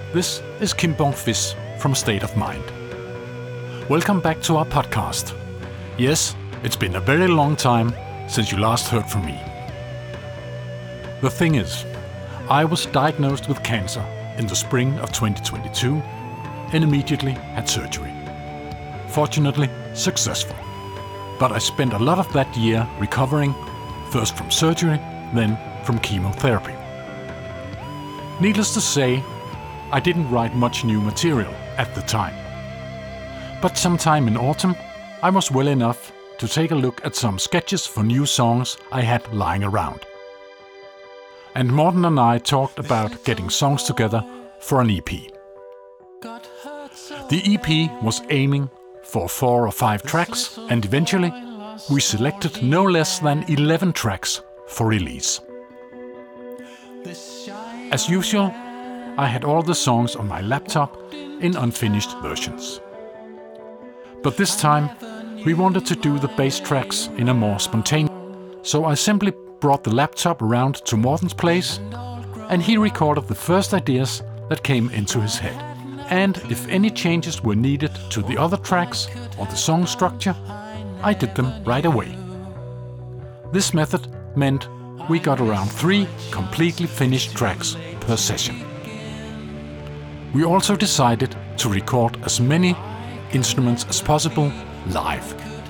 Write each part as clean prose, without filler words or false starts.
This is Kim Bong-Fis from State of Mind. Welcome back to our podcast. Yes, it's been a very long time since you last heard from me. The thing is, I was diagnosed with cancer in the spring of 2022 and immediately had surgery. Fortunately, successful. But I spent a lot of that year recovering, first from surgery, then from chemotherapy. Needless to say, I didn't write much new material at the time. But sometime in autumn, I was well enough to take a look at some sketches for new songs I had lying around. And Morten and I talked about getting songs together for an EP. The EP was aiming for 4 or 5 tracks, and eventually we selected no less than 11 tracks for release. As usual, I had all the songs on my laptop in unfinished versions. But this time, we wanted to do the bass tracks in a more spontaneous, so I simply brought the laptop around to Morten's place, and he recorded the first ideas that came into his head. And if any changes were needed to the other tracks or the song structure, I did them right away. This method meant we got around 3 completely finished tracks per session. We also decided to record as many instruments as possible live.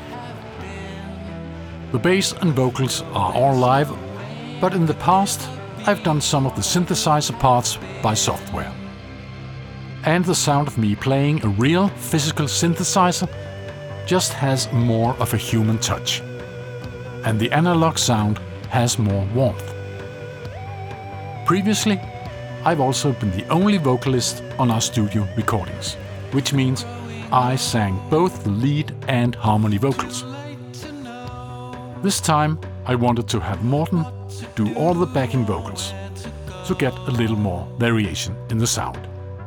The bass and vocals are all live, but in the past I've done some of the synthesizer parts by software. And the sound of me playing a real physical synthesizer just has more of a human touch. And the analog sound has more warmth. Previously, I've also been the only vocalist on our studio recordings, which means I sang both the lead and harmony vocals. This time I wanted to have Morten do all the backing vocals to get a little more variation in the sound.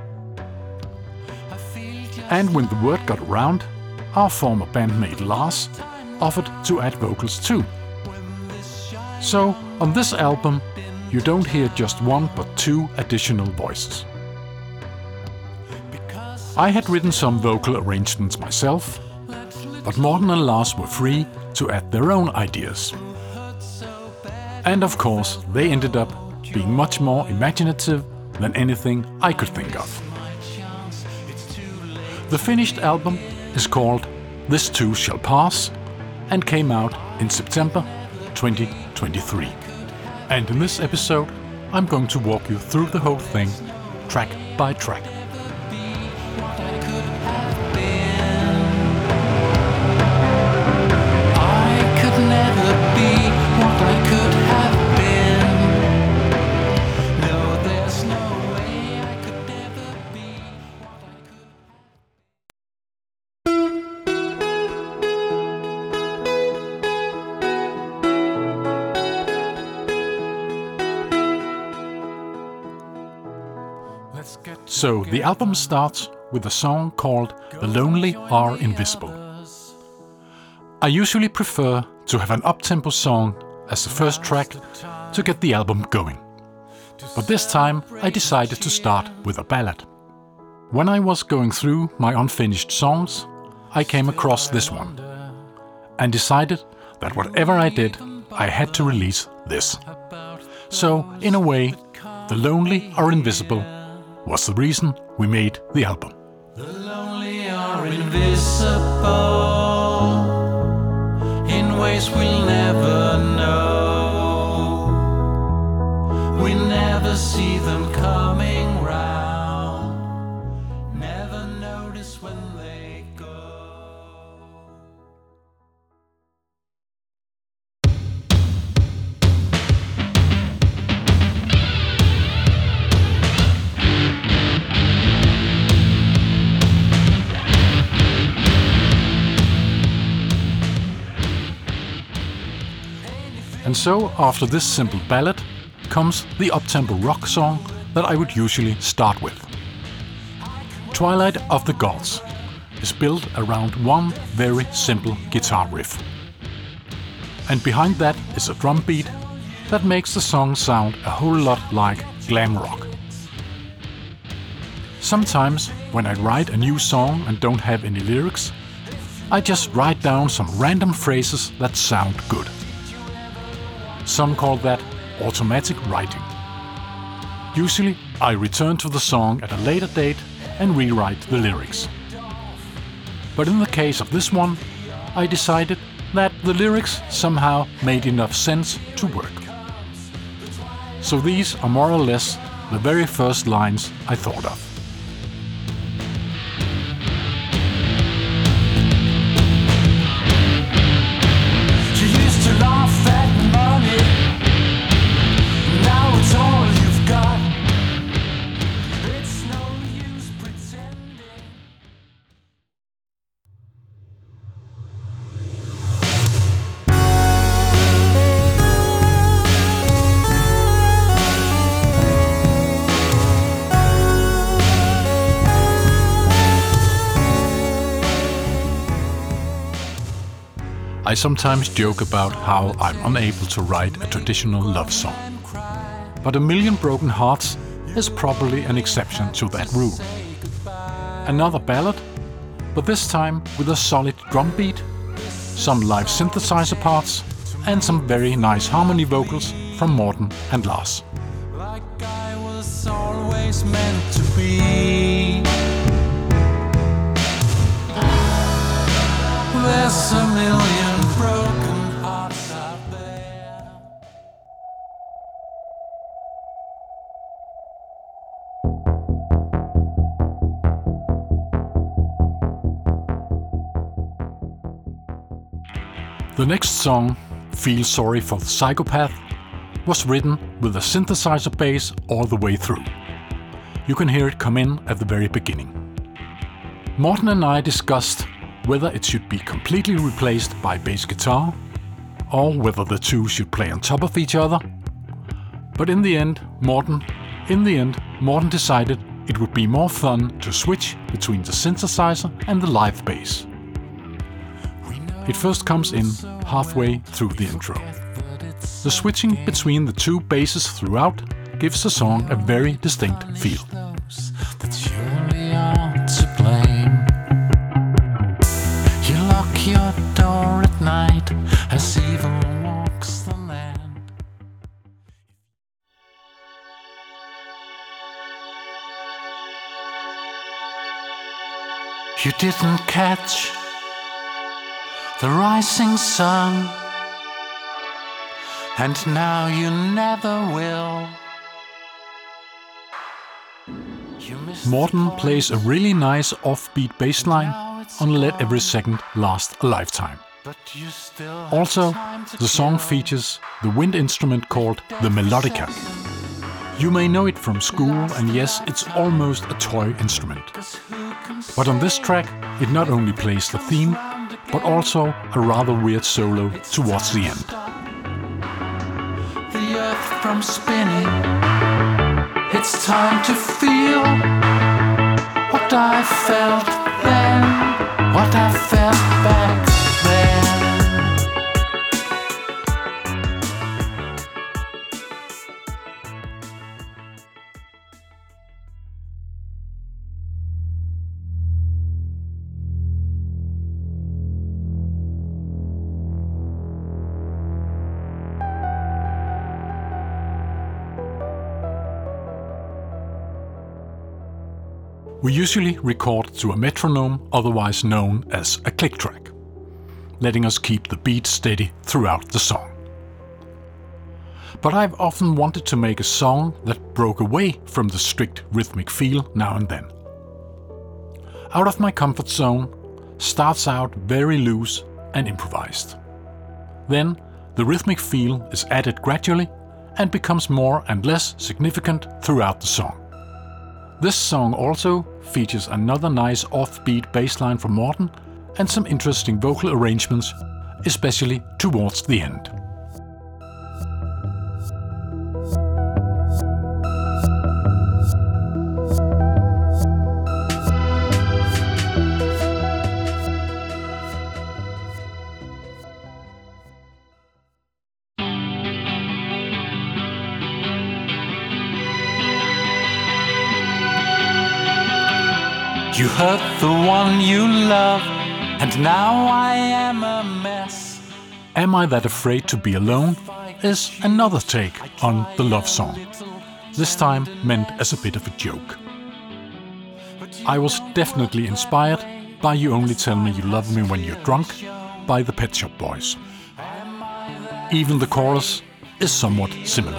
And when the word got around, our former bandmate Lars offered to add vocals too. So on this album, you don't hear just 1 but 2 additional voices. I had written some vocal arrangements myself, but Morten and Lars were free to add their own ideas. And of course, they ended up being much more imaginative than anything I could think of. The finished album is called This Too Shall Pass and came out in September 2023. And in this episode, I'm going to walk you through the whole thing, track by track. So the album starts with a song called The Lonely Are Invisible. I usually prefer to have an up-tempo song as the first track to get the album going. But this time I decided to start with a ballad. When I was going through my unfinished songs, I came across this one and decided that whatever I did, I had to release this. So in a way, The Lonely Are Invisible was the reason we made the album. The lonely are invisible in ways we'll never know. We never see them coming round, never notice when they go. And so, after this simple ballad, comes the up-tempo rock song that I would usually start with. Twilight of the Gods is built around one very simple guitar riff. And behind that is a drum beat that makes the song sound a whole lot like glam rock. Sometimes, when I write a new song and don't have any lyrics, I just write down some random phrases that sound good. Some call that automatic writing. Usually, I return to the song at a later date and rewrite the lyrics. But in the case of this one, I decided that the lyrics somehow made enough sense to work. So these are more or less the very first lines I thought of. You used to laugh at money, now it's all you've got. It's no use pretending. I sometimes joke about how I'm unable to write a traditional love song. But A Million Broken Hearts is probably an exception to that rule. Another ballad, but this time with a solid drum beat, some live synthesizer parts, and some very nice harmony vocals from Morten and Lars. Like I was always meant to be. There's a million broken hearts out there. The next song, Feel Sorry for the Psychopath, was written with a synthesizer bass all the way through. You can hear it come in at the very beginning. Morten and I discussed whether it should be completely replaced by bass guitar, or whether the two should play on top of each other. But in the end, Morten decided it would be more fun to switch between the synthesizer and the live bass. It first comes in halfway through the intro. The switching between the two basses throughout gives the song a very distinct feel. That surely are to blame. You lock your door at night as evil walks the land. You didn't catch the rising sun, and now you never will. Morten plays a really nice offbeat bass line on Let Every Second Last a Lifetime. Also, the song features the wind instrument called the melodica. You may know it from school, and yes, it's almost a toy instrument. But on this track, it not only plays the theme, but also a rather weird solo towards the end. The earth from spinning, it's time to feel what I felt then, what I felt back then. We usually record to a metronome, otherwise known as a click track, letting us keep the beat steady throughout the song. But I've often wanted to make a song that broke away from the strict rhythmic feel now and then. Out of My Comfort Zone starts out very loose and improvised. Then the rhythmic feel is added gradually and becomes more and less significant throughout the song. This song also features another nice offbeat bass line from Morten and some interesting vocal arrangements, especially towards the end. You hurt the one you love, and now I am a mess. Am I That Afraid to Be Alone is another take on the love song, this time meant as a bit of a joke. I was definitely inspired by You Only Tell Me You Love Me When You're Drunk by the Pet Shop Boys. Even the chorus is somewhat similar.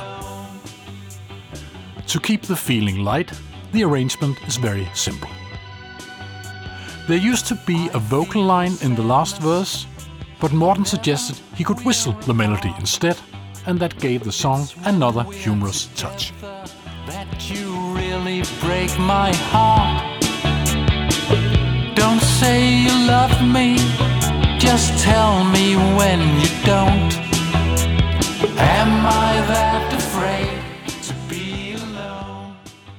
To keep the feeling light, the arrangement is very simple. There used to be a vocal line in the last verse, but Morten suggested he could whistle the melody instead, and that gave the song another humorous touch. That you really break my heart. Don't say you love me, just tell me when you don't. Am I that afraid to be alone?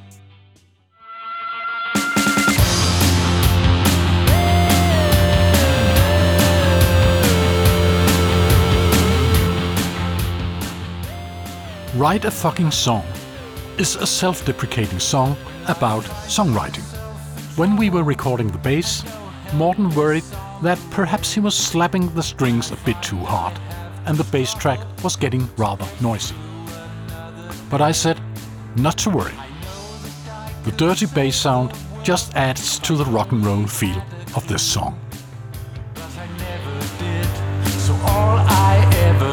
Write a Fucking Song is a self-deprecating song about songwriting. When we were recording the bass, Morten worried that perhaps he was slapping the strings a bit too hard and the bass track was getting rather noisy. But I said, not to worry. The dirty bass sound just adds to the rock and roll feel of this song. I never did, so all I ever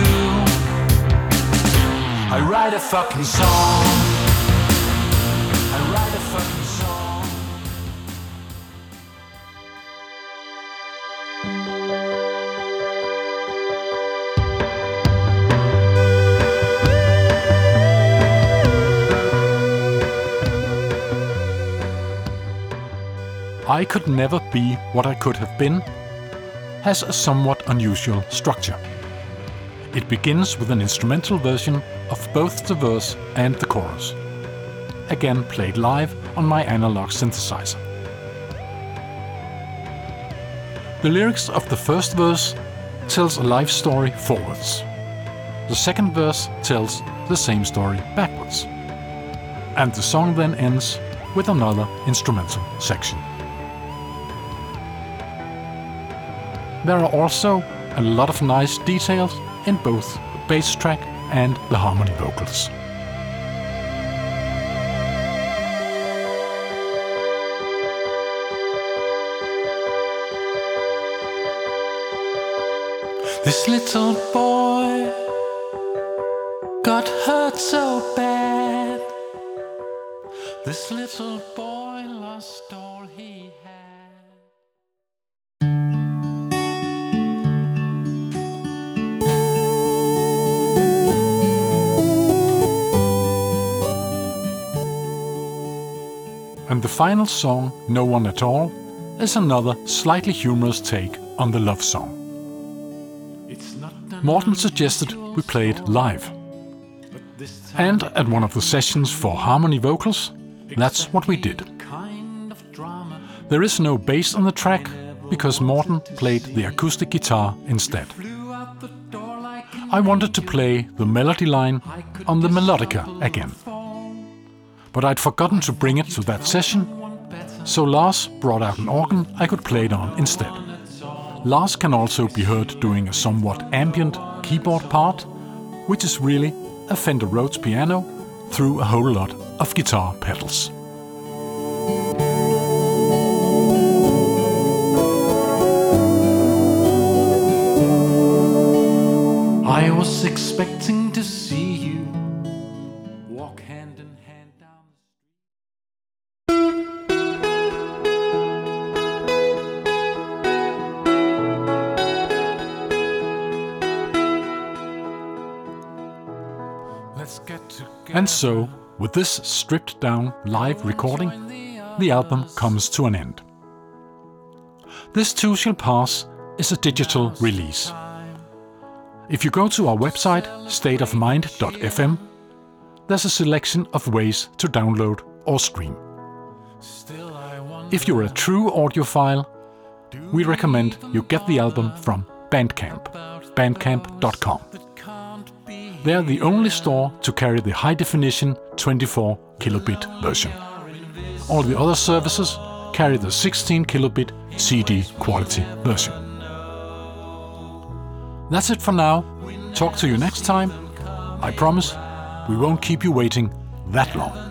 do, I write a fucking song. I write a fucking song. I Could Never Be What I Could Have Been has a somewhat unusual structure. It begins with an instrumental version of both the verse and the chorus, again played live on my analog synthesizer. The lyrics of the first verse tells a life story forwards. The second verse tells the same story backwards. And the song then ends with another instrumental section. There are also a lot of nice details in both the bass track and the harmony vocals. This little boy got hurt so bad. This little boy lost all he had. And the final song, No One At All, is another slightly humorous take on the love song. Morten suggested we play it live. And at one of the sessions for harmony vocals, that's what we did. There is no bass on the track because Morten played the acoustic guitar instead. I wanted to play the melody line on the melodica again. But I'd forgotten to bring it to that session, so Lars brought out an organ I could play it on instead. Lars can also be heard doing a somewhat ambient keyboard part, which is really a Fender Rhodes piano through a whole lot of guitar pedals. I was expecting to see you walk hand in hand down the street. And so, with this stripped down live recording, the album comes to an end. This Too Shall Pass is a digital release. If you go to our website, stateofmind.fm, there's a selection of ways to download or stream. If you're a true audiophile, we recommend you get the album from Bandcamp, bandcamp.com. They're the only store to carry the high-definition 24 kilobit version. All the other services carry the 16 kilobit CD quality version. That's it for now. Talk to you next time. I promise we won't keep you waiting that long.